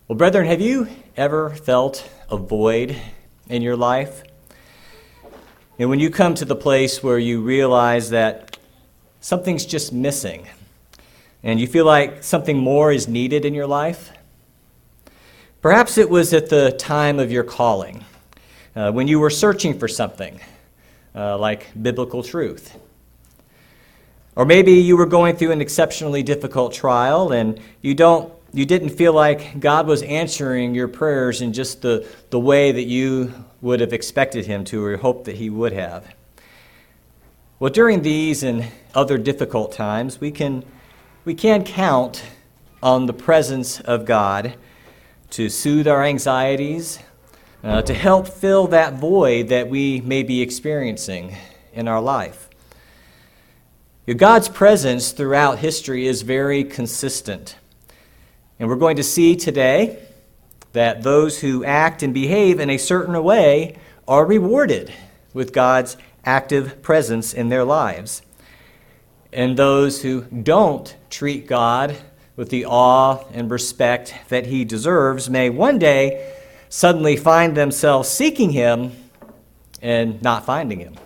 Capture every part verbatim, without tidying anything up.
Well, brethren, have you ever felt a void in your life? And when you come to the place where you realize that something's just missing, and you feel like something more is needed in your life? Perhaps it was at the time of your calling, uh, when you were searching for something, uh, like biblical truth. Or maybe you were going through an exceptionally difficult trial, and you don't You didn't feel like God was answering your prayers in just the, the way that you would have expected him to or hoped that he would have. Well, during these and other difficult times, we can, we can count on the presence of God to soothe our anxieties, uh, to help fill that void that we may be experiencing in our life. God's presence throughout history is very consistent. And we're going to see today that those who act and behave in a certain way are rewarded with God's active presence in their lives. And those who don't treat God with the awe and respect that he deserves may one day suddenly find themselves seeking him and not finding him.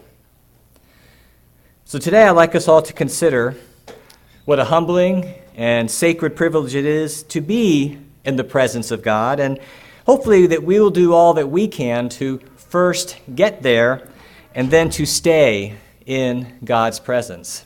So today I'd like us all to consider what a humbling and sacred privilege it is to be in the presence of God, and hopefully that we will do all that we can to first get there and then to stay in God's presence.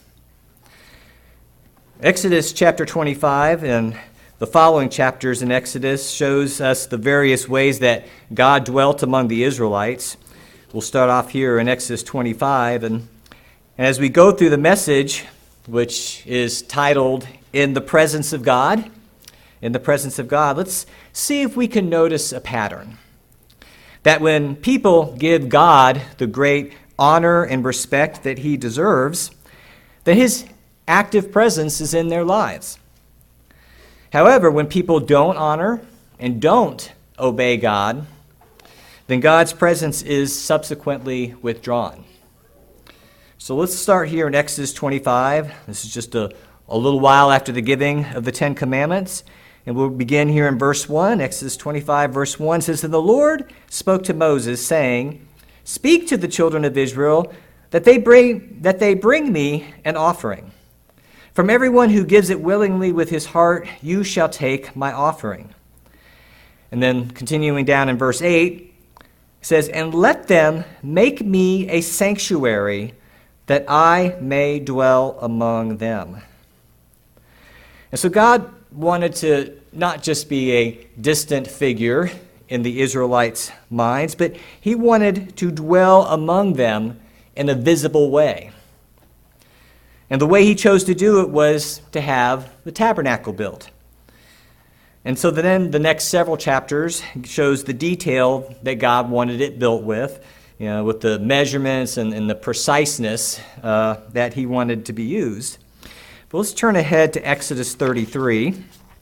Exodus chapter twenty-five and the following chapters in Exodus shows us the various ways that God dwelt among the Israelites. We'll start off here in Exodus twenty-five, and, and as we go through the message, which is titled In the Presence of God, in the presence of God, let's see if we can notice a pattern. That when people give God the great honor and respect that he deserves, that his active presence is in their lives. However, when people don't honor and don't obey God, then God's presence is subsequently withdrawn. So let's start here in Exodus twenty-five. This is just a, a little while after the giving of the Ten Commandments. And we'll begin here in verse one. Exodus twenty-five, verse one says, And the Lord spoke to Moses, saying, Speak to the children of Israel that they bring, that they bring me an offering. From everyone who gives it willingly with his heart, you shall take my offering. And then continuing down in verse eight, it says, And let them make me a sanctuary, that I may dwell among them. And so God wanted to not just be a distant figure in the Israelites' minds, but he wanted to dwell among them in a visible way. And the way he chose to do it was to have the tabernacle built. And so then the next several chapters shows the detail that God wanted it built with, you know, with the measurements and, and the preciseness uh, that he wanted to be used. But let's turn ahead to Exodus thirty-three.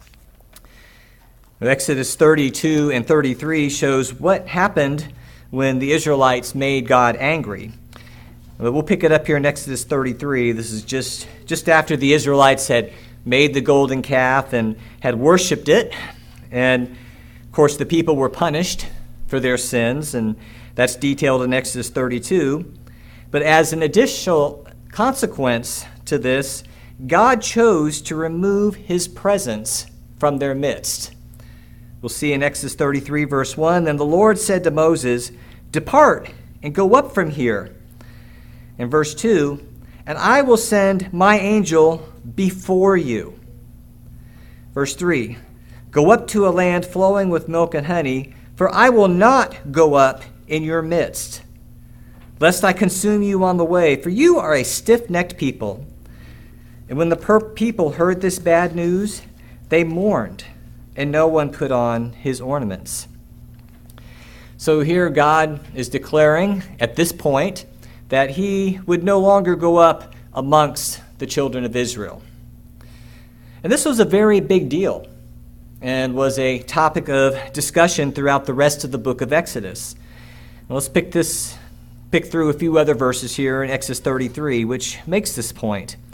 Exodus thirty-two and thirty-three shows what happened when the Israelites made God angry. But we'll pick it up here in Exodus thirty-three. This is just, just after the Israelites had made the golden calf and had worshipped it. And, of course, the people were punished for their sins, and that's detailed in Exodus thirty-two. But as an additional consequence to this, God chose to remove his presence from their midst. We'll see in Exodus thirty-three, verse one, Then the Lord said to Moses, Depart and go up from here. In verse two, And I will send my angel before you. Verse three, Go up to a land flowing with milk and honey, for I will not go up in your midst, lest I consume you on the way, for you are a stiff-necked people. And when the per- people heard this bad news, they mourned, and no one put on his ornaments. So here God is declaring at this point that he would no longer go up amongst the children of Israel. And this was a very big deal and was a topic of discussion throughout the rest of the book of Exodus. Now let's pick this, pick through a few other verses here in Exodus thirty-three, which makes this point.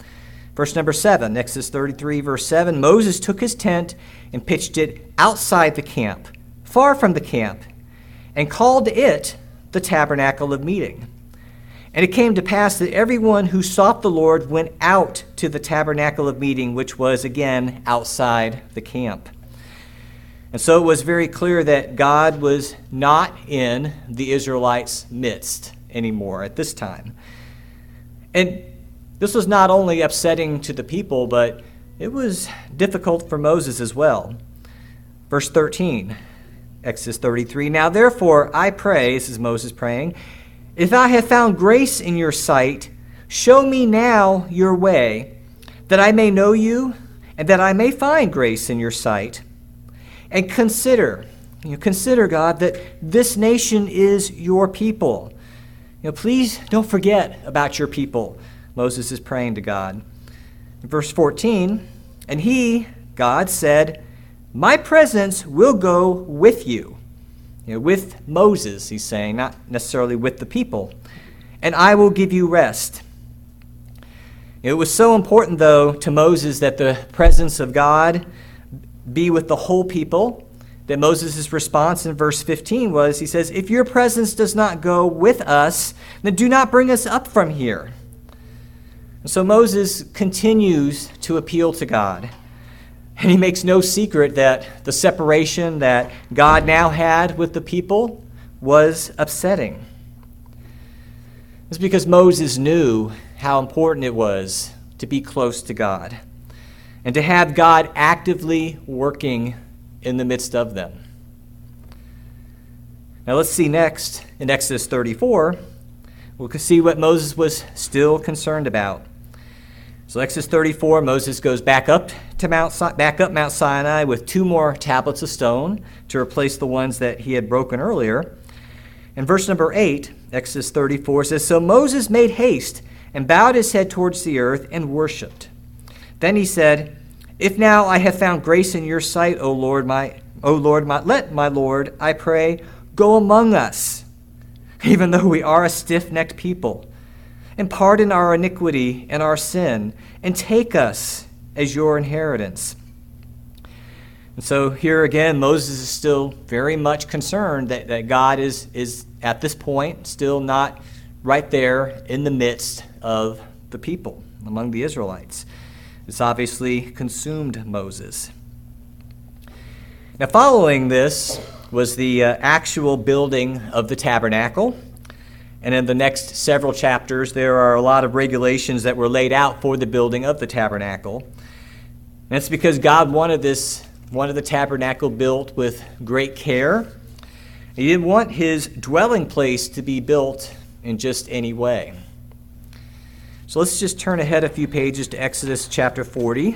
Verse number seven, Exodus thirty-three, verse seven, Moses took his tent and pitched it outside the camp, far from the camp, and called it the tabernacle of meeting. And it came to pass that everyone who sought the Lord went out to the tabernacle of meeting, which was, again, outside the camp. And so it was very clear that God was not in the Israelites' midst anymore at this time. And this was not only upsetting to the people, but it was difficult for Moses as well. Verse thirteen, Exodus thirty-three, Now therefore I pray, this is Moses praying, if I have found grace in your sight, show me now your way, that I may know you, and that I may find grace in your sight. And consider, you know, consider, God, that this nation is your people. You know, please don't forget about your people. Moses is praying to God. In verse fourteen, and he, God, said, my presence will go with you. You know, with Moses, he's saying, not necessarily with the people. And I will give you rest. It was so important, though, to Moses that the presence of God be with the whole people, that Moses' response in verse fifteen was, he says, if your presence does not go with us, then do not bring us up from here. And so Moses continues to appeal to God. And he makes no secret that the separation that God now had with the people was upsetting. It's because Moses knew how important it was to be close to God and to have God actively working in the midst of them. Now let's see next in Exodus thirty-four, we'll see what Moses was still concerned about. So Exodus thirty-four, Moses goes back up to Mount back up Mount Sinai with two more tablets of stone to replace the ones that he had broken earlier. And verse number eight, Exodus thirty-four says, So Moses made haste and bowed his head towards the earth and worshipped. Then he said, If now I have found grace in your sight, O Lord, my O Lord, my, let my Lord, I pray, go among us, even though we are a stiff-necked people. And pardon our iniquity and our sin, and take us as your inheritance. And so here again, Moses is still very much concerned that, that God is, is, at this point, still not right there in the midst of the people, among the Israelites. This obviously consumed Moses. Now, following this was the uh, actual building of the tabernacle. And in the next several chapters, there are a lot of regulations that were laid out for the building of the tabernacle. And it's because God wanted this, wanted the tabernacle built with great care. He didn't want his dwelling place to be built in just any way. So let's just turn ahead a few pages to Exodus chapter forty.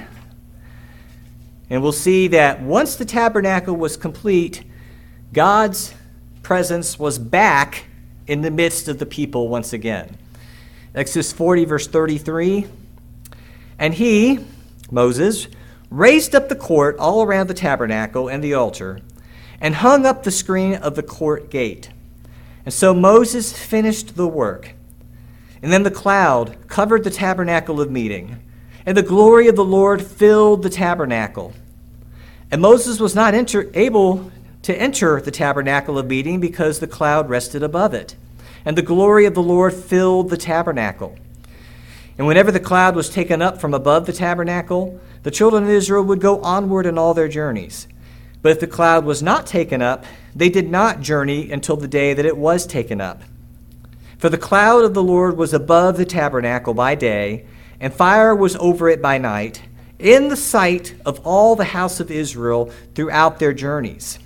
And we'll see that once the tabernacle was complete, God's presence was back in the midst of the people once again. Exodus forty, verse thirty-three, And he, Moses, raised up the court all around the tabernacle and the altar, and hung up the screen of the court gate. And so Moses finished the work. And then the cloud covered the tabernacle of meeting, and the glory of the Lord filled the tabernacle. And Moses was not enter, able to enter the tabernacle of meeting because the cloud rested above it, and the glory of the Lord filled the tabernacle. And whenever the cloud was taken up from above the tabernacle, the children of Israel would go onward in all their journeys. But if the cloud was not taken up, they did not journey until the day that it was taken up. For the cloud of the Lord was above the tabernacle by day, and fire was over it by night, in the sight of all the house of Israel throughout their journeys.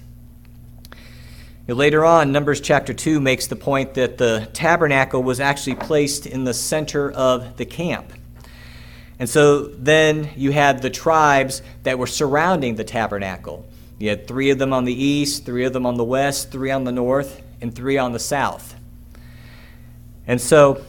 Later on, Numbers chapter two makes the point that the tabernacle was actually placed in the center of the camp. And so then you had the tribes that were surrounding the tabernacle. You had three of them on the east, three of them on the west, three on the north, and three on the south. And so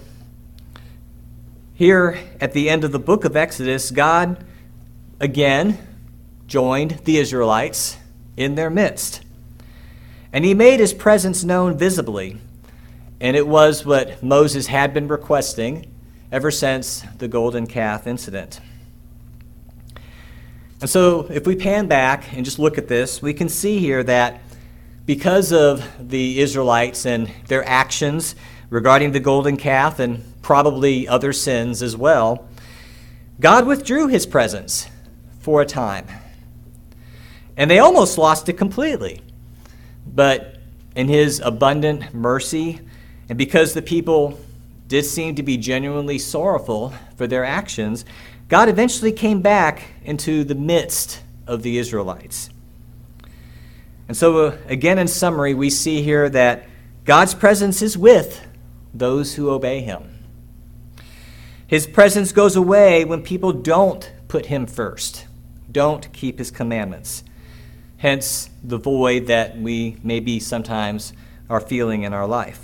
here at the end of the book of Exodus, God again joined the Israelites in their midst. And he made his presence known visibly, and it was what Moses had been requesting ever since the golden calf incident. And so if we pan back and just look at this, we can see here that because of the Israelites and their actions regarding the golden calf and probably other sins as well, God withdrew his presence for a time. And they almost lost it completely. But in his abundant mercy, and because the people did seem to be genuinely sorrowful for their actions, God eventually came back into the midst of the Israelites. And so, uh, again, in summary, we see here that God's presence is with those who obey him. His presence goes away when people don't put him first, don't keep his commandments. Hence, the void that we maybe sometimes are feeling in our life.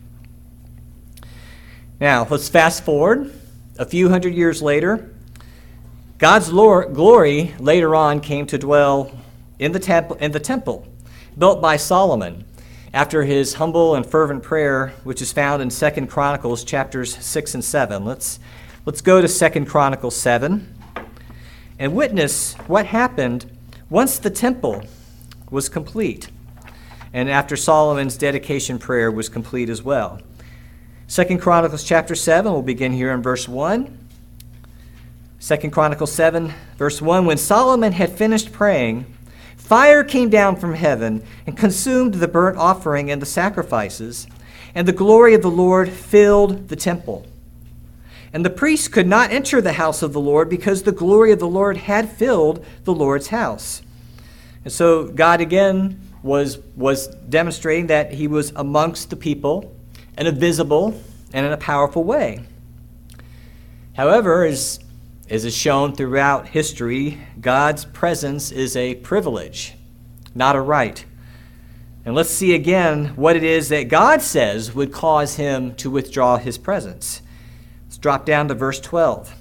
Now, let's fast forward a few hundred years later. God's glory later on came to dwell in the temple, in the temple built by Solomon after his humble and fervent prayer, which is found in Second Chronicles chapters six and seven. Let's, let's go to Second Chronicles seven and witness what happened once the temple was complete and after Solomon's dedication prayer was complete as well. Second Chronicles chapter seven, we'll begin here in verse one. Second Chronicles seven, verse one, when Solomon had finished praying, fire came down from heaven and consumed the burnt offering and the sacrifices, and the glory of the Lord filled the temple. And the priests could not enter the house of the Lord because the glory of the Lord had filled the Lord's house. And so God again was, was demonstrating that he was amongst the people in a visible and in a powerful way. However, as As is shown throughout history, God's presence is a privilege, not a right. And let's see again what it is that God says would cause him to withdraw his presence. Let's drop down to verse twelve.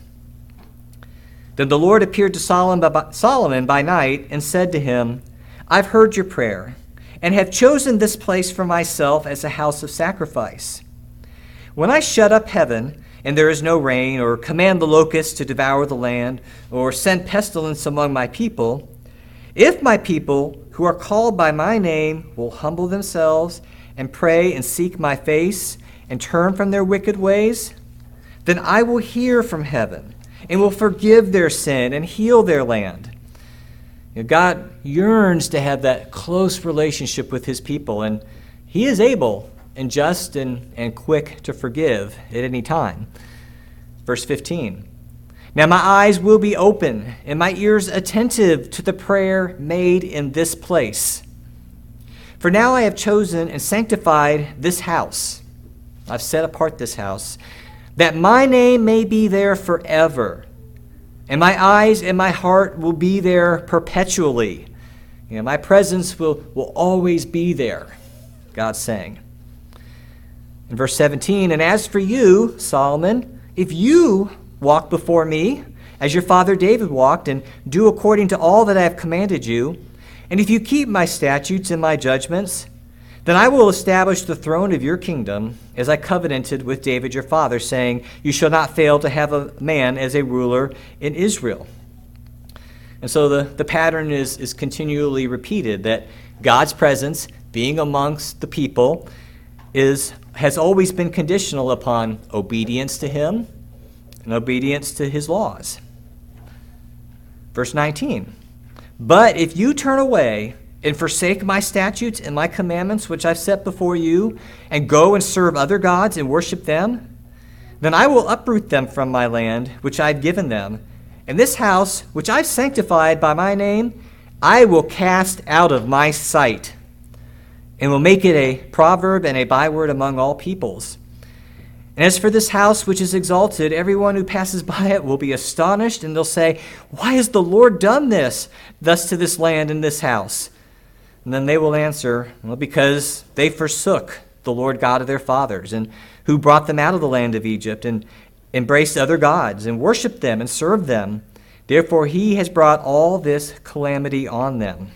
Then the Lord appeared to Solomon by night and said to him, I've heard your prayer and have chosen this place for myself as a house of sacrifice. When I shut up heaven, and there is no rain, or command the locusts to devour the land, or send pestilence among my people, if my people who are called by my name will humble themselves and pray and seek my face and turn from their wicked ways, then I will hear from heaven and will forgive their sin and heal their land. You know, God yearns to have that close relationship with his people, and he is able and just and, and quick to forgive at any time. Verse fifteen. Now my eyes will be open and my ears attentive to the prayer made in this place. For now I have chosen and sanctified this house. I've set apart this house, that my name may be there forever. And my eyes and my heart will be there perpetually. You know, my presence will, will always be there, God's saying. In verse seventeen, and as for you, Solomon, if you walk before me, as your father David walked, and do according to all that I have commanded you, and if you keep my statutes and my judgments, then I will establish the throne of your kingdom, as I covenanted with David your father, saying, you shall not fail to have a man as a ruler in Israel. And so the, the pattern is, is continually repeated, that God's presence, being amongst the people, is has always been conditional upon obedience to him and obedience to his laws. Verse nineteen, but if you turn away and forsake my statutes and my commandments which I've set before you, and go and serve other gods and worship them, then I will uproot them from my land which I've given them, and this house which I've sanctified by my name I will cast out of my sight, and will make it a proverb and a byword among all peoples. And as for this house which is exalted, everyone who passes by it will be astonished, and they'll say, why has the Lord done this, thus to this land and this house? And then they will answer, well, because they forsook the Lord God of their fathers, and who brought them out of the land of Egypt, and embraced other gods, and worshipped them, and served them. Therefore he has brought all this calamity on them.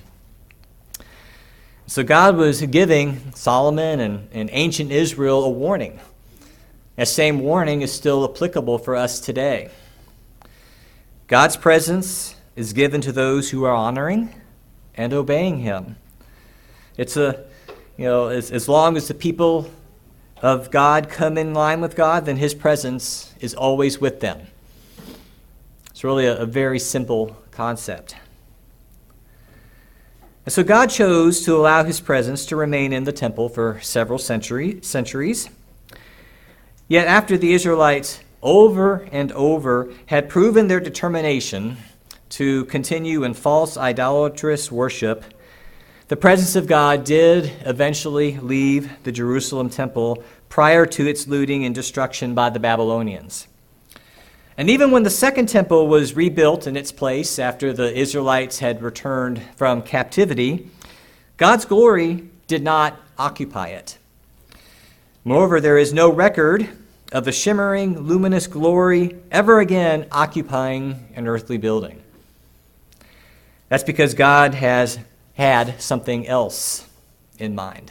So God was giving Solomon and, and ancient Israel a warning. That same warning is still applicable for us today. God's presence is given to those who are honoring and obeying him. It's a, you know, as, as long as the people of God come in line with God, then his presence is always with them. It's really a, a very simple concept. And so God chose to allow his presence to remain in the temple for several century, centuries. Yet after the Israelites over and over had proven their determination to continue in false idolatrous worship, the presence of God did eventually leave the Jerusalem temple prior to its looting and destruction by the Babylonians. And even when the second temple was rebuilt in its place after the Israelites had returned from captivity, God's glory did not occupy it. Moreover, there is no record of the shimmering, luminous glory ever again occupying an earthly building. That's because God has had something else in mind.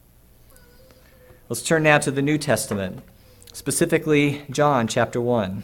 Let's turn now to the New Testament, specifically John chapter one.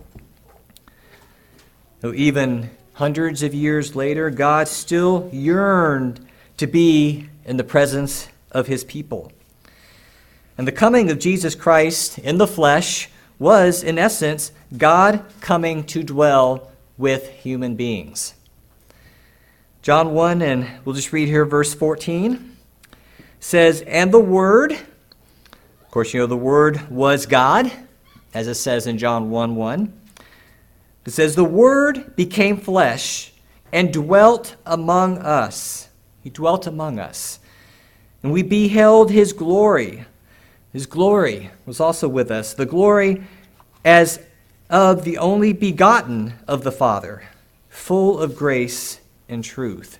Though even hundreds of years later, God still yearned to be in the presence of his people. And the coming of Jesus Christ in the flesh was, in essence, God coming to dwell with human beings. John one, and we'll just read here verse fourteen, says, "And the Word," of course, you know, the Word was God, as it says in John one one. It says, "The Word became flesh and dwelt among us." He dwelt among us. "And we beheld his glory." His glory was also with us. "The glory as of the only begotten of the Father, full of grace and truth."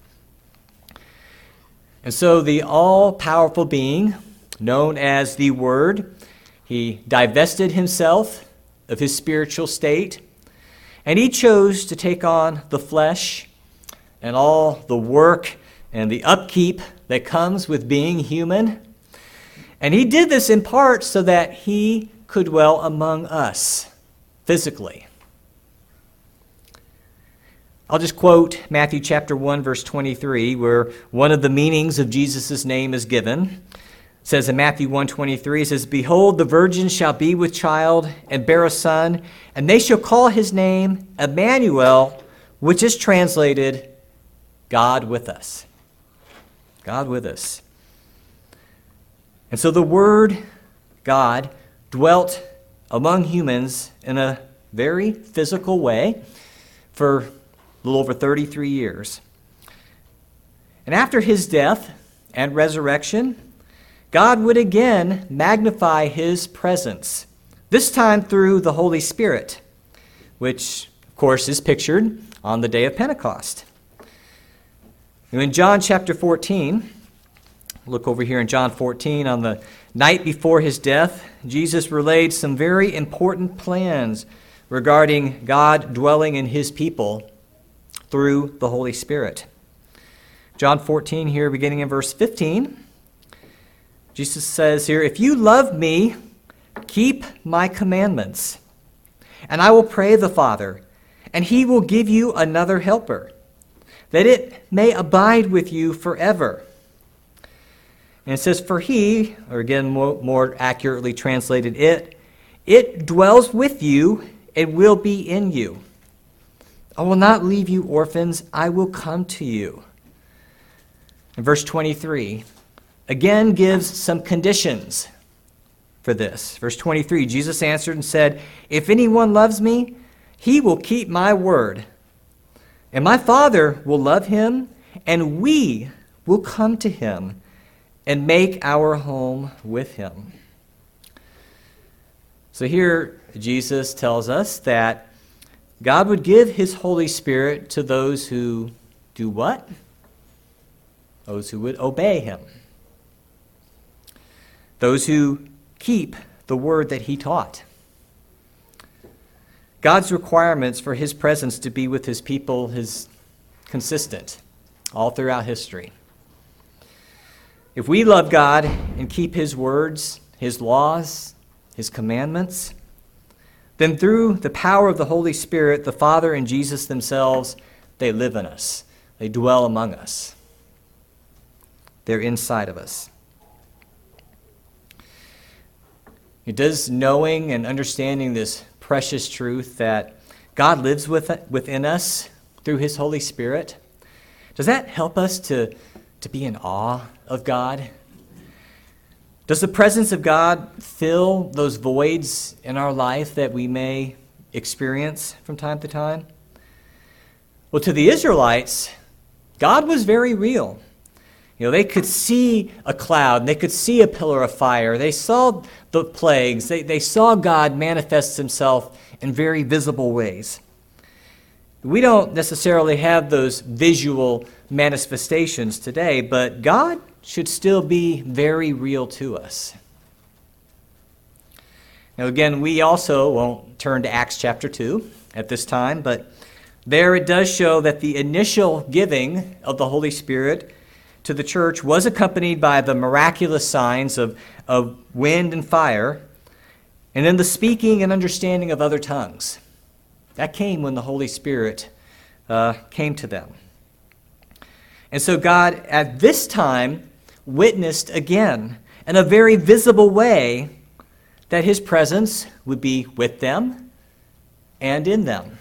And so the all-powerful being, known as the Word, he divested himself of his spiritual state, and he chose to take on the flesh and all the work and the upkeep that comes with being human. And he did this in part so that he could dwell among us physically. I'll just quote Matthew chapter one, verse twenty-three, where one of the meanings of Jesus' name is given. It says in Matthew one twenty-three, it says, "Behold, the virgin shall be with child and bear a son, and they shall call his name Emmanuel," which is translated, God with us. God with us. And so the Word, God, dwelt among humans in a very physical way for a little over thirty-three years. And after his death and resurrection, God would again magnify his presence, this time through the Holy Spirit, which, of course, is pictured on the day of Pentecost. In John chapter fourteen, look over here in John fourteen, on the night before his death, Jesus relayed some very important plans regarding God dwelling in his people through the Holy Spirit. John fourteen here, beginning in verse fifteen, Jesus says here, "If you love me, keep my commandments, and I will pray the Father, and he will give you another helper, that it may abide with you forever." And it says, "For he," or again more, more accurately translated, it, "it dwells with you and will be in you. I will not leave you orphans, I will come to you." And verse twenty-three again gives some conditions for this. Verse twenty-three, Jesus answered and said, "If anyone loves me, he will keep my word. And my Father will love him, and we will come to him and make our home with him." So here Jesus tells us that God would give his Holy Spirit to those who do what? Those who would obey him. Those who keep the word that he taught. God's requirements for his presence to be with his people is consistent all throughout history. If we love God and keep his words, his laws, his commandments, then through the power of the Holy Spirit, the Father and Jesus themselves they live in us. They dwell among us. They're inside of us. It does knowing and understanding this precious truth that God lives with, within us through his Holy Spirit, does that help us to, to be in awe of God? Does the presence of God fill those voids in our life that we may experience from time to time? Well, to the Israelites, God was very real. You know, they could see a cloud, they could see a pillar of fire, they saw the plagues, they, they saw God manifest himself in very visible ways. We don't necessarily have those visual manifestations today, but God should still be very real to us. Now again, we also won't turn to Acts chapter two at this time, but there it does show that the initial giving of the Holy Spirit to the church was accompanied by the miraculous signs of, of wind and fire, and then the speaking and understanding of other tongues. That came when the Holy Spirit uh, came to them. And so God, at this time, witnessed again in a very visible way that his presence would be with them and in them.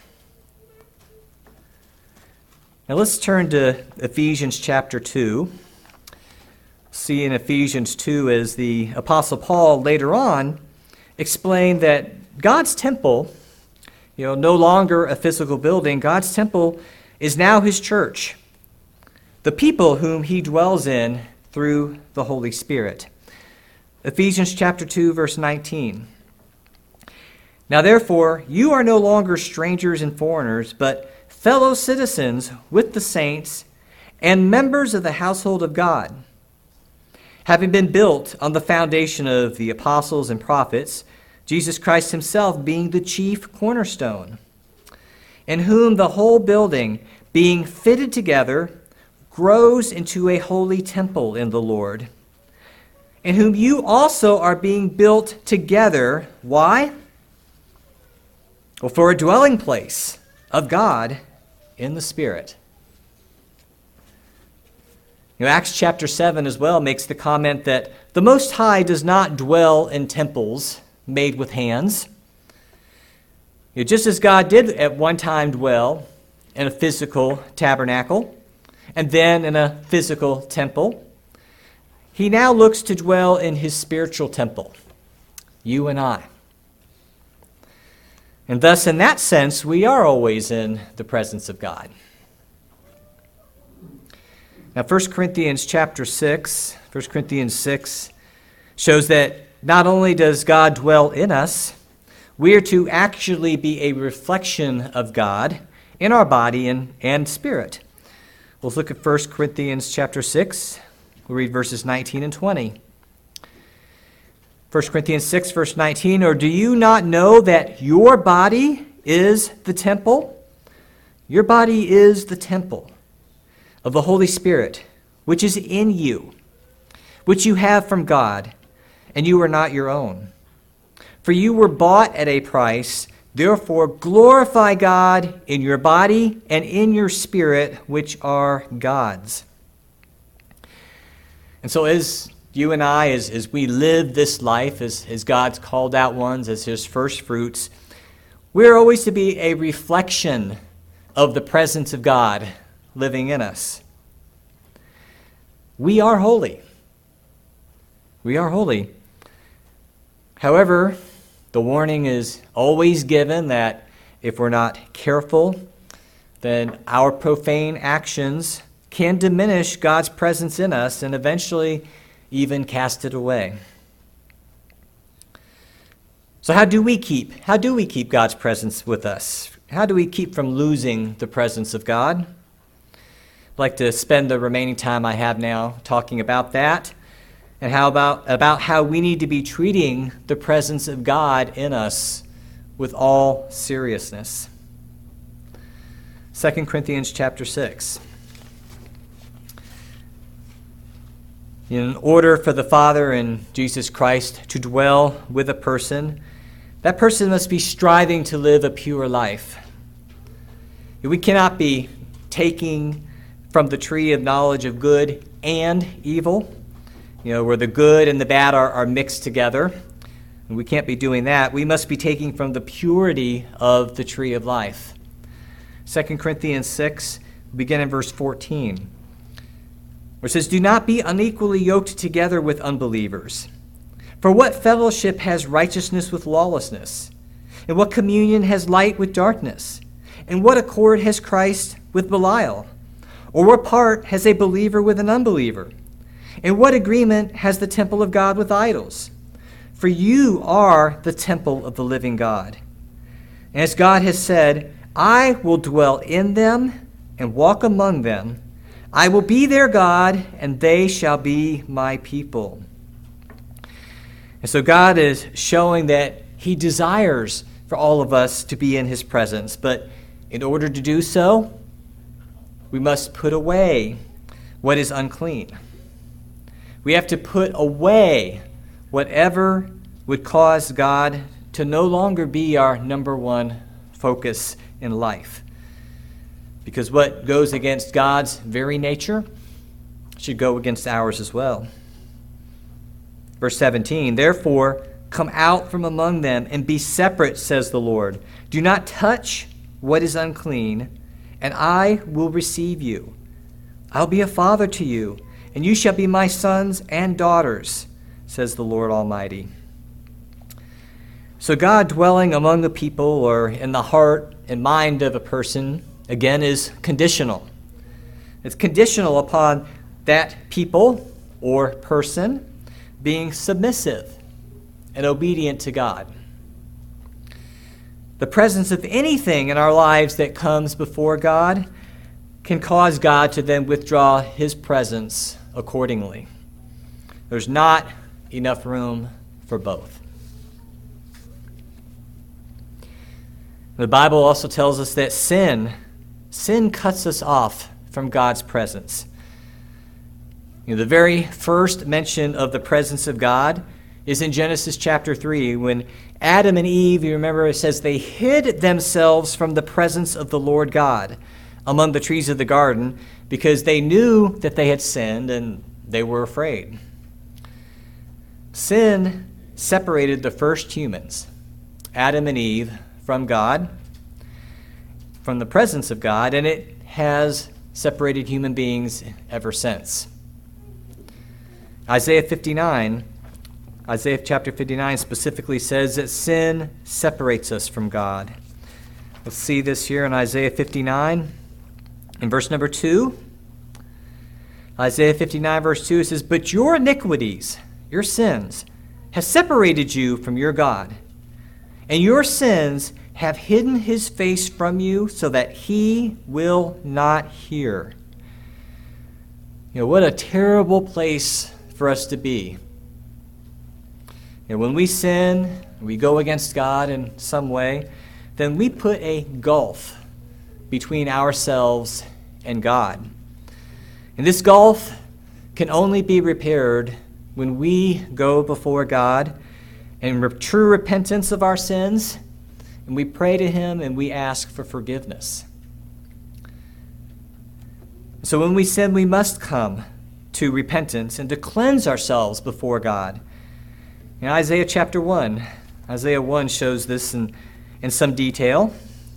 Now let's turn to Ephesians chapter two. See in Ephesians two as the Apostle Paul later on explained that God's temple, you know, no longer a physical building, God's temple is now his church, the people whom he dwells in through the Holy Spirit. Ephesians chapter two, verse nineteen. Now therefore, you are no longer strangers and foreigners, but fellow citizens with the saints and members of the household of God, having been built on the foundation of the apostles and prophets, Jesus Christ himself being the chief cornerstone, in whom the whole building, being fitted together, grows into a holy temple in the Lord, in whom you also are being built together. Why? Well, for a dwelling place of God in the Spirit. You know, Acts chapter seven as well makes the comment that the Most High does not dwell in temples made with hands. You know, just as God did at one time dwell in a physical tabernacle and then in a physical temple, he now looks to dwell in his spiritual temple, you and I. And thus, in that sense, we are always in the presence of God. Now, First Corinthians chapter six, First Corinthians six shows that not only does God dwell in us, we are to actually be a reflection of God in our body and, and spirit. Let's look at First Corinthians chapter six. We'll read verses nineteen and twenty. First Corinthians six, verse nineteen, or do you not know that your body is the temple? Your body is the temple of the Holy Spirit, which is in you, which you have from God, and you are not your own. For you were bought at a price, therefore glorify God in your body and in your spirit, which are God's. And so as you and I, as, as we live this life as, as God's called out ones, as his first fruits, we're always to be a reflection of the presence of God living in us. We are holy. We are holy. However, the warning is always given that if we're not careful, then our profane actions can diminish God's presence in us and eventually even cast it away. So how do we keep, how do we keep God's presence with us? How do we keep from losing the presence of God? I'd like to spend the remaining time I have now talking about that, and how about, about how we need to be treating the presence of God in us with all seriousness. Second Corinthians chapter six. In order for the Father and Jesus Christ to dwell with a person, that person must be striving to live a pure life. We cannot be taking from the tree of knowledge of good and evil, you know, where the good and the bad are, are mixed together. And we can't be doing that. We must be taking from the purity of the tree of life. Second Corinthians six, begin in verse fourteen, where it says, "Do not be unequally yoked together with unbelievers. For what fellowship has righteousness with lawlessness? And what communion has light with darkness? And what accord has Christ with Belial? Or what part has a believer with an unbeliever? And what agreement has the temple of God with idols? For you are the temple of the living God. And as God has said, I will dwell in them and walk among them. I will be their God, and they shall be my people." And so God is showing that he desires for all of us to be in his presence. But in order to do so, we must put away what is unclean. We have to put away whatever would cause God to no longer be our number one focus in life. Because what goes against God's very nature should go against ours as well. Verse seventeen, "Therefore, come out from among them and be separate, says the Lord. Do not touch what is unclean, and I will receive you. I'll be a father to you, and you shall be my sons and daughters, says the Lord Almighty." So God dwelling among the people, or in the heart and mind of a person, again, is conditional. It's conditional upon that people or person being submissive and obedient to God. The presence of anything in our lives that comes before God can cause God to then withdraw his presence accordingly. There's not enough room for both. The Bible also tells us that sin, sin cuts us off from God's presence. You know, the very first mention of the presence of God is in Genesis chapter three, when Adam and Eve, you remember it says, they hid themselves from the presence of the Lord God among the trees of the garden because they knew that they had sinned and they were afraid. Sin separated the first humans, Adam and Eve, from God, from the presence of God, and it has separated human beings ever since. Isaiah fifty-nine, Isaiah chapter fifty-nine specifically says that sin separates us from God. Let's see this here in Isaiah fifty-nine. In verse number two, Isaiah fifty-nine verse two, it says, "But your iniquities, your sins, have separated you from your God, and your sins have hidden his face from you so that he will not hear." You know, what a terrible place for us to be. And when we sin, we go against God in some way, then we put a gulf between ourselves and God. And this gulf can only be repaired when we go before God in re- true repentance of our sins, and we pray to him and we ask for forgiveness. So when we sin, we must come to repentance and to cleanse ourselves before God. In Isaiah chapter one, Isaiah one shows this in, in some detail.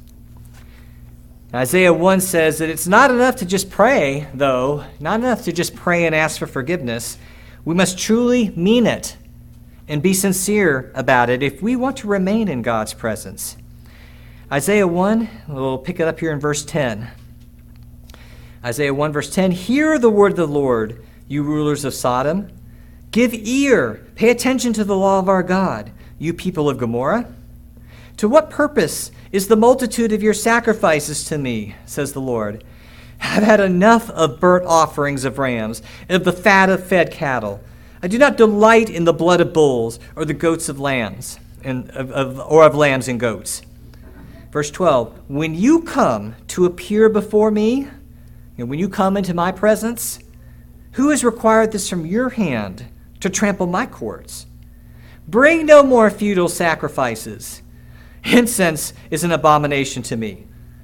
Isaiah one says that it's not enough to just pray, though, not enough to just pray and ask for forgiveness. We must truly mean it and be sincere about it if we want to remain in God's presence. Isaiah one, we'll pick it up here in verse ten. Isaiah one verse ten, "Hear the word of the Lord, you rulers of Sodom. Give ear, pay attention to the law of our God, you people of Gomorrah. To what purpose is the multitude of your sacrifices to me, says the Lord? I've had enough of burnt offerings of rams and of the fat of fed cattle. I do not delight in the blood of bulls or the goats of lambs, and of, of, or of lambs and goats." Verse twelve, "When you come to appear before me, and when you come into my presence, who has required this from your hand to trample my courts? Bring no more futile sacrifices. Incense is an abomination to me.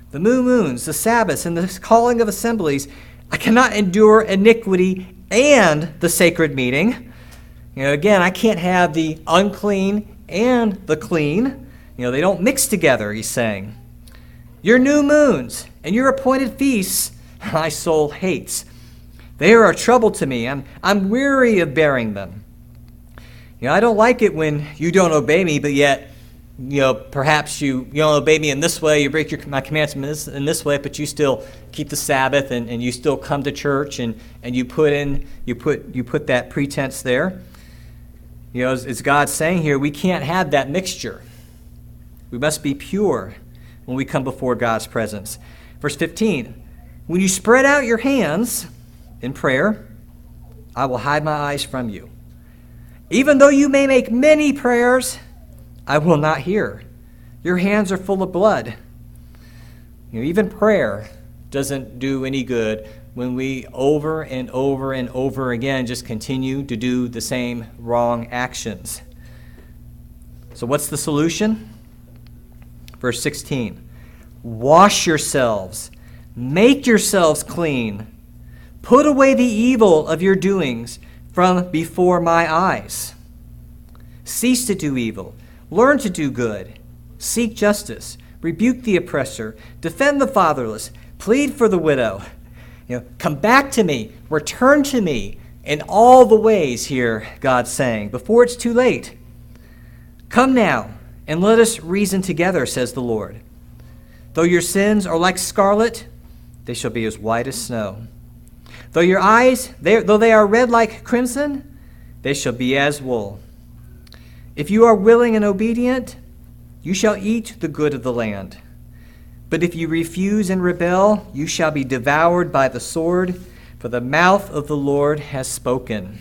the new moons, the Sabbaths, and the calling of assemblies. I cannot endure iniquity and the sacred meeting. You know, again, I can't have the unclean and the clean. You know, they don't mix together, he's saying. Your new moons and your appointed feasts, my soul hates. They are a trouble to me. I'm, I'm weary of bearing them. You know, I don't like it when you don't obey me, but yet, you know, perhaps you, you don't obey me in this way, you break your, my commands in this, in this way, but you still keep the Sabbath and, and you still come to church and, and you put in, you put, you put that pretense there. You know, as, as God's saying here, we can't have that mixture. We must be pure when we come before God's presence. Verse fifteen, when you spread out your hands in prayer, I will hide my eyes from you. Even though you may make many prayers, I will not hear. Your hands are full of blood. You know, even prayer doesn't do any good when we over and over and over again just continue to do the same wrong actions. So what's the solution? Verse sixteen, wash yourselves, make yourselves clean, put away the evil of your doings from before my eyes. Cease to do evil, learn to do good, seek justice, rebuke the oppressor, defend the fatherless, plead for the widow. You know, come back to me, return to me in all the ways here, God's saying, before it's too late. Come now, and let us reason together, says the Lord. Though your sins are like scarlet, they shall be as white as snow. Though your eyes, they, though they are red like crimson, they shall be as wool. If you are willing and obedient, you shall eat the good of the land. But if you refuse and rebel, you shall be devoured by the sword, for the mouth of the Lord has spoken.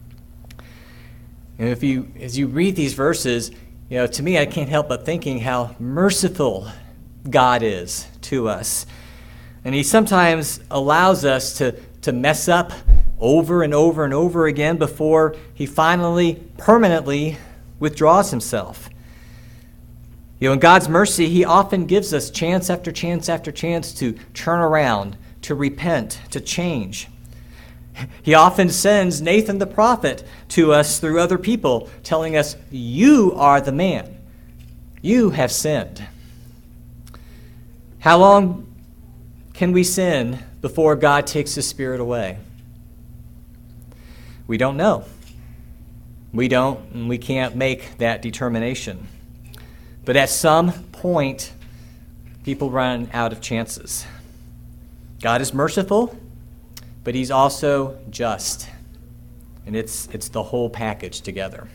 And if you, as you read these verses, you know, to me, I can't help but thinking how merciful God is to us. And he sometimes allows us to, to mess up over and over and over again before he finally, permanently withdraws himself. You know, in God's mercy, he often gives us chance after chance after chance to turn around, to repent, to change. He often sends Nathan the prophet to us through other people, telling us, you are the man. You have sinned. How long can we sin before God takes his Spirit away? We don't know. We don't, and we can't make that determination. But at some point, people run out of chances. God is merciful, but he's also just. And it's it's the whole package together.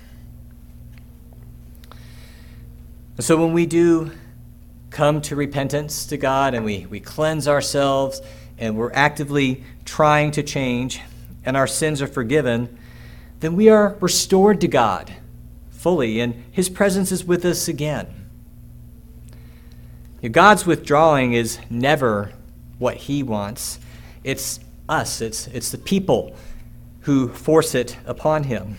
So when we do come to repentance to God and we, we cleanse ourselves and we're actively trying to change and our sins are forgiven, then we are restored to God fully and his presence is with us again. God's withdrawing is never what he wants. It's us, it's, it's the people who force it upon him.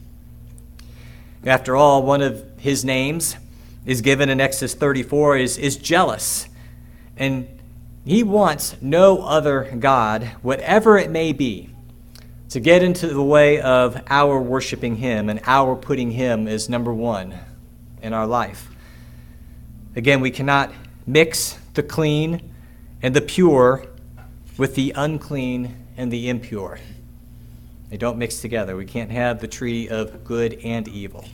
After all, one of his names is given in Exodus thirty-four is, is jealous. And he wants no other God, whatever it may be, to get into the way of our worshiping him and our putting him as number one in our life. Again, we cannot mix the clean and the pure with the unclean and the impure. They don't mix together. We can't have the tree of good and evil.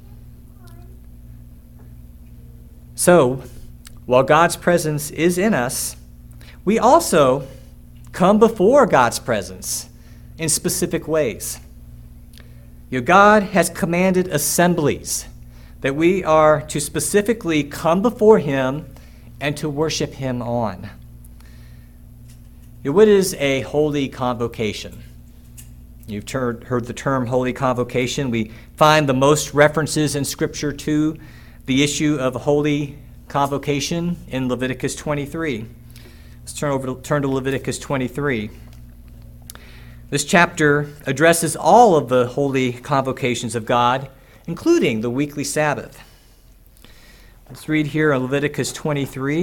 So, while God's presence is in us, we also come before God's presence in specific ways. You know, God has commanded assemblies that we are to specifically come before him and to worship him on. You know, what is a holy convocation? You've heard, heard the term holy convocation. We find the most references in Scripture to the issue of holy convocation in Leviticus twenty-three. Let's turn over to, turn to Leviticus twenty-three. This chapter addresses all of the holy convocations of God, including the weekly Sabbath. Let's read here in Leviticus twenty-three,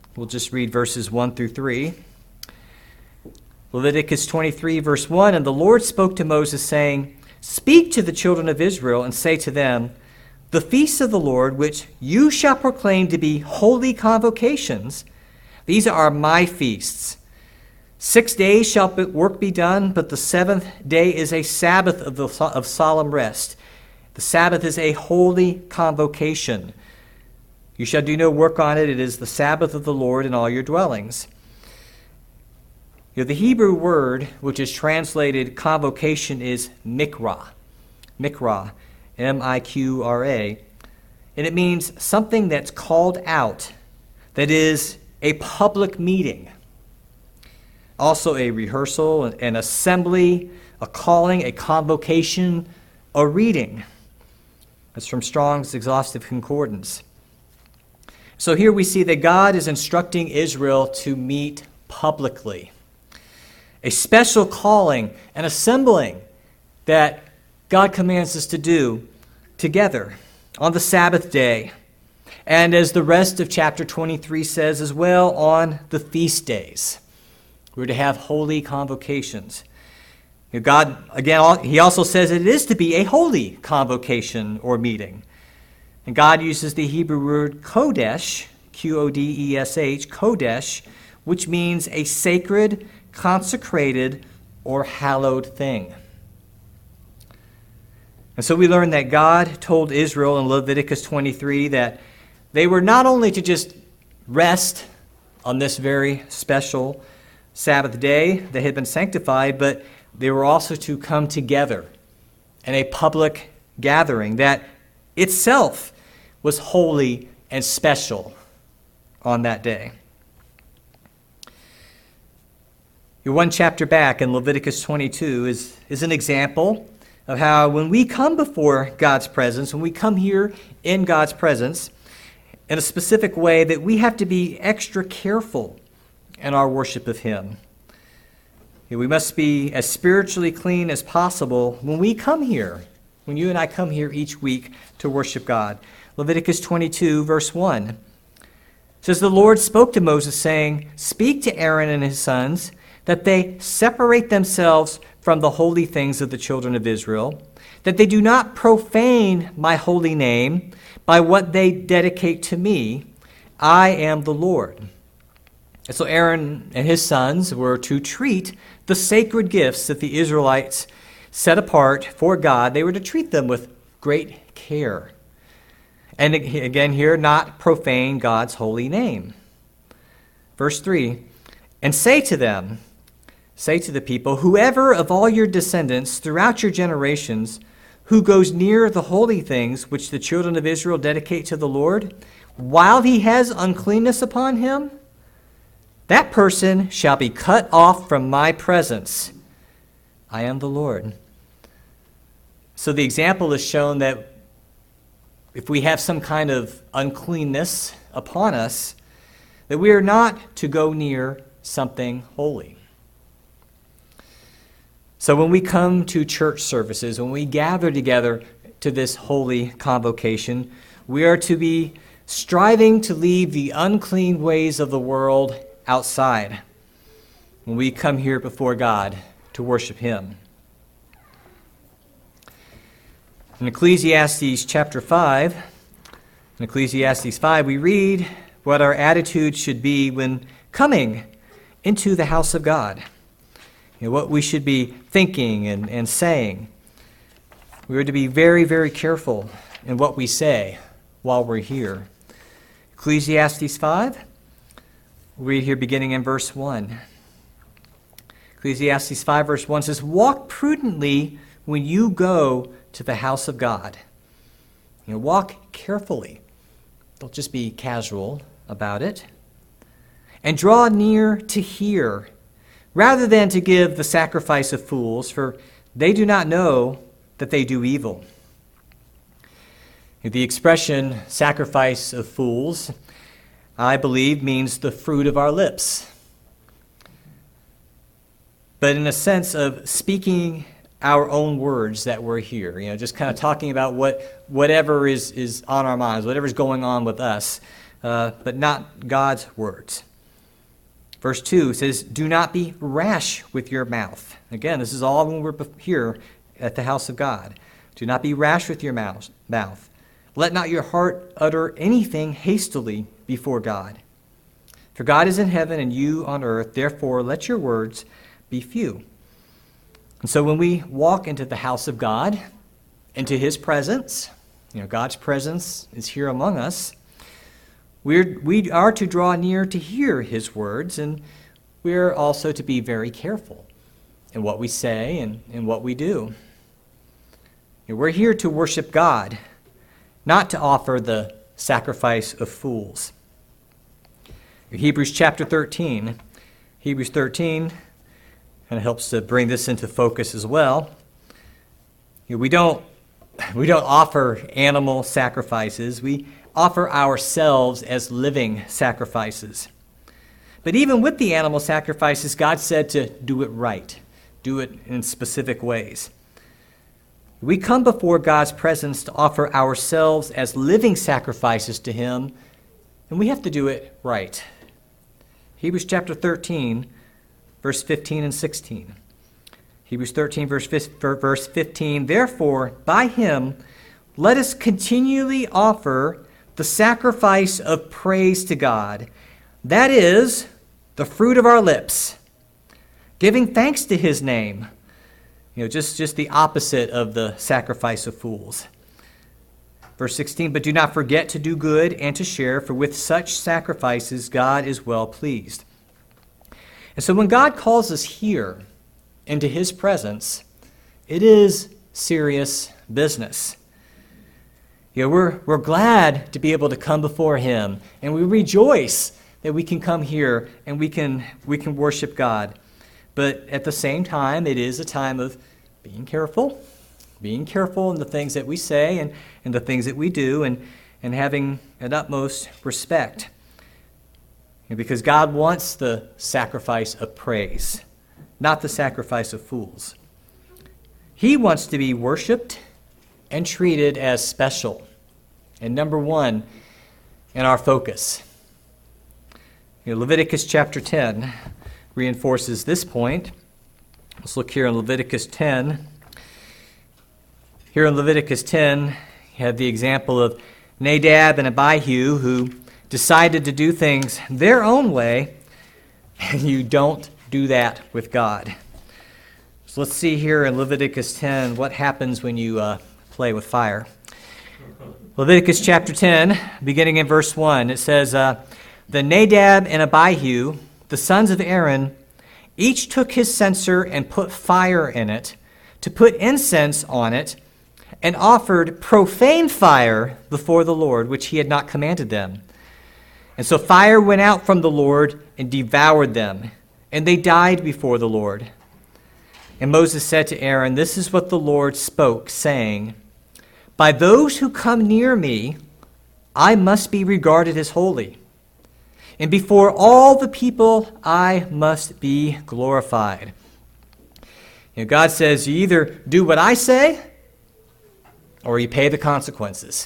We'll just read verses one through three. Leviticus twenty-three, verse one, "And the Lord spoke to Moses, saying, Speak to the children of Israel, and say to them, The feasts of the Lord, which you shall proclaim to be holy convocations, these are my feasts. Six days shall work be done, but the seventh day is a Sabbath of, the, of solemn rest. The Sabbath is a holy convocation. You shall do no work on it. It is the Sabbath of the Lord in all your dwellings." You know, the Hebrew word which is translated convocation is mikra. Mikra, M I Q R A. And it means something that's called out, that is a public meeting. Also a rehearsal, an assembly, a calling, a convocation, a reading. That's from Strong's Exhaustive Concordance. So here we see that God is instructing Israel to meet publicly. A special calling, an assembling that God commands us to do together on the Sabbath day. And as the rest of chapter twenty-three says as well, on the feast days. We're to have holy convocations. You know, God, again, he also says it is to be a holy convocation or meeting. And God uses the Hebrew word kodesh, Q O D E S H, kodesh, which means a sacred, consecrated, or hallowed thing. And so we learn that God told Israel in Leviticus twenty-three that they were not only to just rest on this very special Sabbath day that had been sanctified, but they were also to come together in a public gathering that itself was holy and special on that day. One chapter back in Leviticus twenty-two is, is an example of how when we come before God's presence, when we come here in God's presence in a specific way, that we have to be extra careful in our worship of Him. We must be as spiritually clean as possible when we come here, when you and I come here each week to worship God. Leviticus twenty-two, verse one says, "The Lord spoke to Moses, saying, Speak to Aaron and his sons, that they separate themselves from the holy things of the children of Israel, that they do not profane my holy name by what they dedicate to me. I am the Lord." And so Aaron and his sons were to treat the sacred gifts that the Israelites set apart for God. They were to treat them with great care. And again here, not profane God's holy name. Verse three, "And say to them," say to the people, "whoever of all your descendants throughout your generations who goes near the holy things which the children of Israel dedicate to the Lord, while he has uncleanness upon him, that person shall be cut off from my presence. I am the Lord." So the example is shown that if we have some kind of uncleanness upon us, that we are not to go near something holy. So when we come to church services, when we gather together to this holy convocation, we are to be striving to leave the unclean ways of the world outside when we come here before God to worship Him. In Ecclesiastes chapter five, in Ecclesiastes five, we read what our attitude should be when coming into the house of God. You know, what we should be thinking and, and saying. We are to be very, very careful in what we say while we're here. Ecclesiastes five, we'll read here beginning in verse one. Ecclesiastes five, verse one says, "Walk prudently when you go to the house of God." You know, walk carefully. Don't just be casual about it. "And draw near to hear, rather than to give the sacrifice of fools, for they do not know that they do evil." The expression "sacrifice of fools," I believe, means the fruit of our lips. But in a sense of speaking our own words that we're here, you know, just kind of talking about what whatever is, is on our minds, whatever's going on with us. uh, but not God's words. Verse two says, do not be rash with your mouth. Again, this is all when we're here at the house of God. Do not be rash with your mouth. Let not your heart utter anything hastily before God. For God is in heaven and you on earth, therefore let your words be few. And so when we walk into the house of God, into his presence, you know, God's presence is here among us, we're, we are to draw near to hear his words, and we're also to be very careful in what we say and in what we do. You know, we're here to worship God, not to offer the sacrifice of fools. Hebrews chapter thirteen. Hebrews thirteen kind of helps to bring this into focus as well. You know, we don't we don't offer animal sacrifices. We offer ourselves as living sacrifices. But even with the animal sacrifices, God said to do it right, do it in specific ways. We come before God's presence to offer ourselves as living sacrifices to him, and we have to do it right. Hebrews chapter thirteen, verse fifteen and sixteen. Hebrews thirteen, verse fifteen, therefore, by him, let us continually offer the sacrifice of praise to God. That is, the fruit of our lips, giving thanks to his name. You know, just, just the opposite of the sacrifice of fools. Verse sixteen, but do not forget to do good and to share, for with such sacrifices God is well pleased. And so when God calls us here into his presence, it is serious business. You know, we're, we're glad to be able to come before him, and we rejoice that we can come here and we can, we can worship God. But at the same time, it is a time of being careful, being careful in the things that we say and, and the things that we do, and, and having an utmost respect. And because God wants the sacrifice of praise, not the sacrifice of fools. He wants to be worshiped and treated as special. And number one in our focus. You know, Leviticus chapter ten reinforces this point. Let's look here in Leviticus ten. Here in Leviticus ten, you have the example of Nadab and Abihu, who decided to do things their own way, and you don't do that with God. So let's see here in Leviticus ten what happens when you uh, play with fire. Leviticus chapter ten, beginning in verse one, it says, uh, the Nadab and Abihu, the sons of Aaron, each took his censer and put fire in it, to put incense on it, and offered profane fire before the Lord, which he had not commanded them. And so fire went out from the Lord and devoured them, and they died before the Lord. And Moses said to Aaron, this is what the Lord spoke, saying, by those who come near me, I must be regarded as holy. And before all the people, I must be glorified. You know, God says, you either do what I say, or you pay the consequences.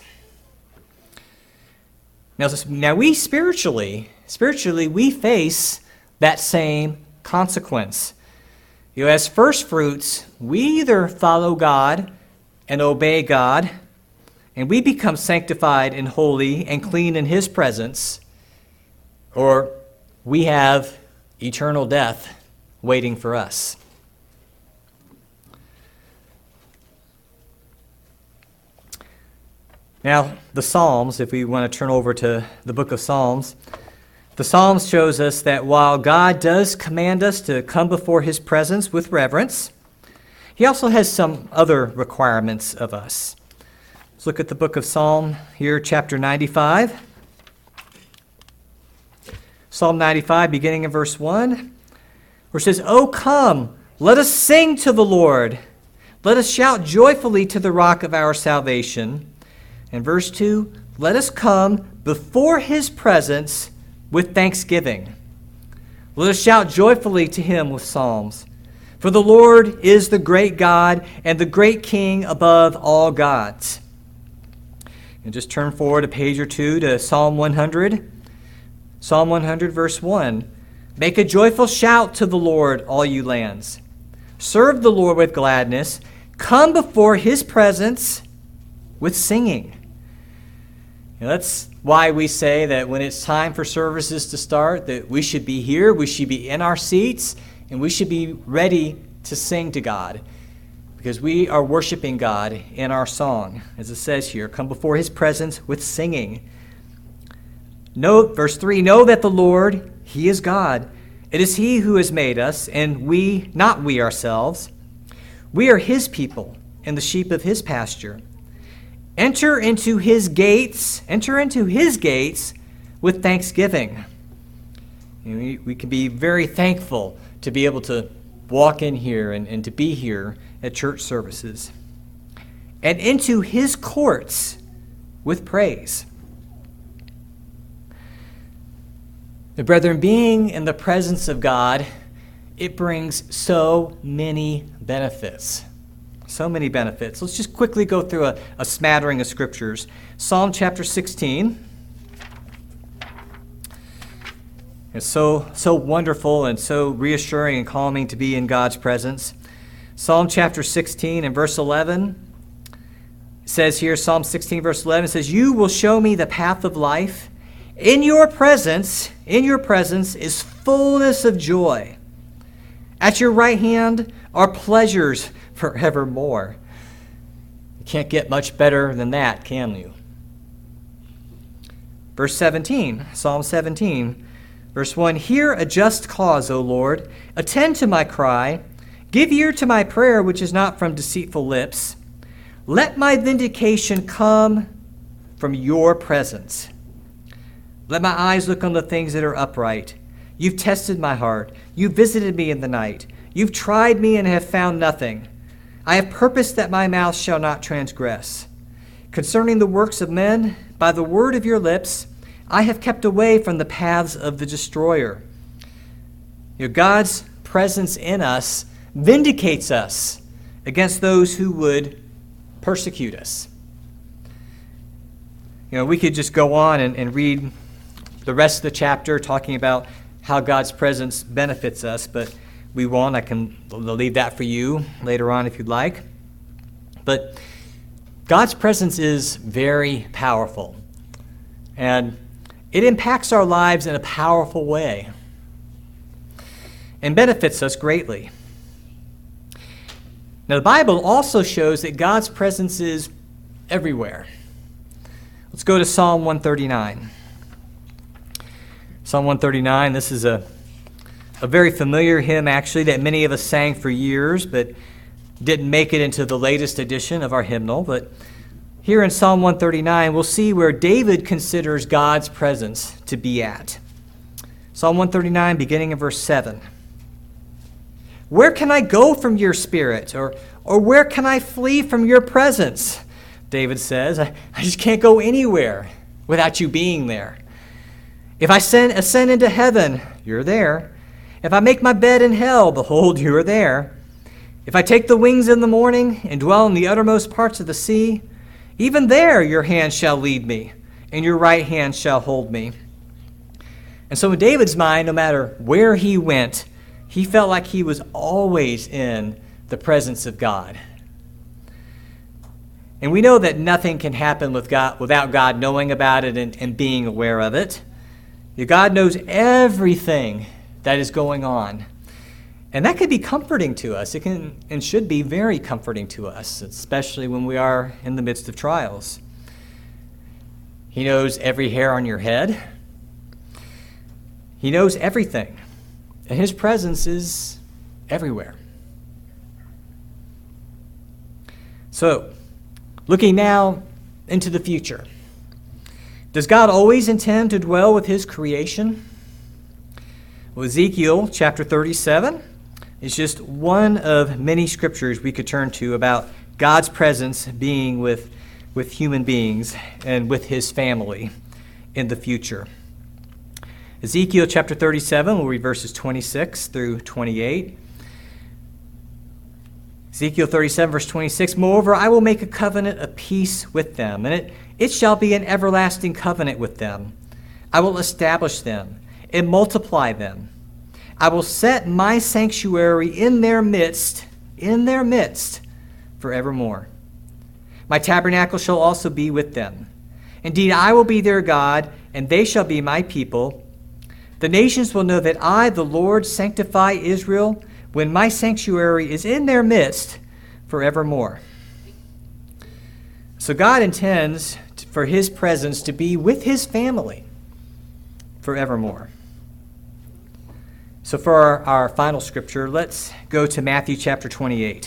Now, now we spiritually, spiritually, we face that same consequence. You know, as first fruits, we either follow God and obey God, and we become sanctified and holy and clean in his presence, or we have eternal death waiting for us. Now, the Psalms, if we want to turn over to the book of Psalms, the Psalms shows us that while God does command us to come before his presence with reverence, he also has some other requirements of us. Let's look at the book of Psalm here, chapter ninety-five. Psalm ninety-five, beginning in verse one, where it says, "O come, let us sing to the Lord. Let us shout joyfully to the rock of our salvation." And verse two, "Let us come before his presence with thanksgiving. Let us shout joyfully to him with psalms. For the Lord is the great God and the great King above all gods." And just turn forward a page or two to Psalm one hundred. Psalm one hundred, verse one. Make a joyful shout to the Lord, all you lands. Serve the Lord with gladness. Come before his presence with singing. You know, that's why we say that when it's time for services to start, that we should be here, we should be in our seats, and we should be ready to sing to God. Because we are worshiping God in our song, as it says here, come before his presence with singing. Know, verse three, know that the Lord, he is God. It is he who has made us, and we, not we ourselves. We are his people and the sheep of his pasture. Enter into his gates, enter into his gates with thanksgiving. And we, we can be very thankful to be able to walk in here and, and to be here at church services. And into his courts with praise. The brethren, being in the presence of God, it brings so many benefits. So many benefits. Let's just quickly go through a, a smattering of scriptures. Psalm chapter sixteen. It's so, so wonderful and so reassuring and calming to be in God's presence. Psalm chapter sixteen and verse eleven says here, Psalm sixteen verse eleven says, you will show me the path of life. In your presence, in your presence is fullness of joy. At your right hand are pleasures forevermore. You can't get much better than that, can you? Verse seventeen, Psalm seventeen, verse one, hear a just cause, O Lord. Attend to my cry. Give ear to my prayer, which is not from deceitful lips. Let my vindication come from your presence. Let my eyes look on the things that are upright. You've tested my heart. You've visited me in the night. You've tried me and have found nothing. I have purposed that my mouth shall not transgress. Concerning the works of men, by the word of your lips, I have kept away from the paths of the destroyer. You know, God's presence in us vindicates us against those who would persecute us. You know, we could just go on and, and read the rest of the chapter talking about how God's presence benefits us, but we won't. I can leave that for you later on if you'd like. But God's presence is very powerful, and it impacts our lives in a powerful way and benefits us greatly. Now, the Bible also shows that God's presence is everywhere. Let's go to Psalm one thirty-nine. Psalm one thirty-nine, this is a, a very familiar hymn, actually, that many of us sang for years, but didn't make it into the latest edition of our hymnal. But here in Psalm one thirty-nine, we'll see where David considers God's presence to be at. Psalm one thirty-nine, beginning in verse seven. Where can I go from your spirit? Or, or where can I flee from your presence? David says, I, I just can't go anywhere without you being there. If I ascend, ascend into heaven, you're there. If I make my bed in hell, behold, you are there. If I take the wings in the morning and dwell in the uttermost parts of the sea, even there your hand shall lead me, and your right hand shall hold me. And so in David's mind, no matter where he went, he felt like he was always in the presence of God. And we know that nothing can happen with God, without God knowing about it and, and being aware of it. God knows everything that is going on. And that could be comforting to us. It can and should be very comforting to us, especially when we are in the midst of trials. He knows every hair on your head. He knows everything. And his presence is everywhere. So, looking now into the future. Does God always intend to dwell with his creation? Well, Ezekiel chapter thirty-seven is just one of many scriptures we could turn to about God's presence being with, with human beings and with his family in the future. Ezekiel chapter thirty-seven, we'll read verses twenty-six through twenty-eight. Ezekiel thirty-seven, verse twenty-six, moreover, I will make a covenant of peace with them, and it, it shall be an everlasting covenant with them. I will establish them and multiply them. I will set my sanctuary in their midst, in their midst, forevermore. My tabernacle shall also be with them. Indeed, I will be their God, and they shall be my people. The nations will know that I, the Lord, sanctify Israel, when my sanctuary is in their midst forevermore. So God intends for his presence to be with his family forevermore. So for our, our final scripture, let's go to Matthew chapter twenty-eight.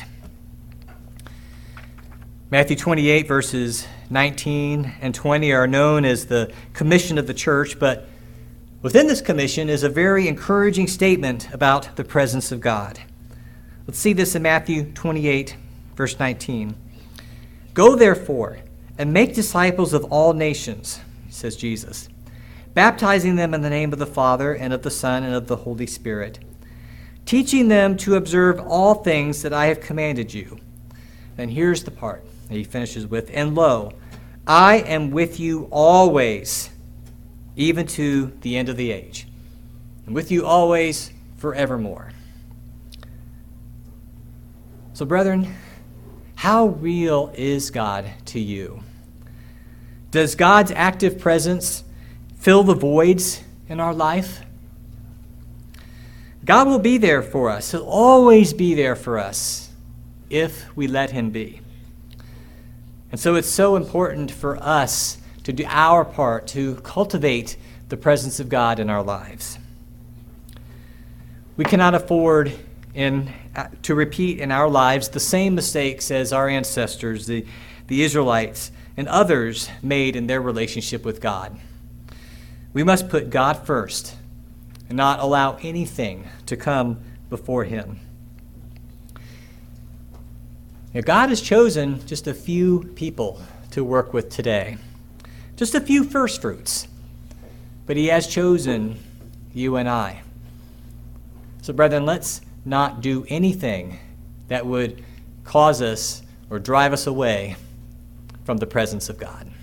Matthew twenty-eight, verses nineteen and twenty are known as the commission of the church, but within this commission is a very encouraging statement about the presence of God. Let's see this in Matthew twenty-eight, verse nineteen. Go therefore and make disciples of all nations, says Jesus, baptizing them in the name of the Father and of the Son and of the Holy Spirit, teaching them to observe all things that I have commanded you. And here's the part that he finishes with, and lo, I am with you always, even to the end of the age, and with you always forevermore. So, brethren, how real is God to you? Does God's active presence fill the voids in our life? God will be there for us. He'll always be there for us if we let him be. And so it's so important for us to do our part to cultivate the presence of God in our lives. We cannot afford in, uh, to repeat in our lives the same mistakes as our ancestors, the, the Israelites, and others made in their relationship with God. We must put God first and not allow anything to come before him. Now, God has chosen just a few people to work with today, just a few first fruits, but he has chosen you and I. So, brethren, let's not do anything that would cause us or drive us away from the presence of God.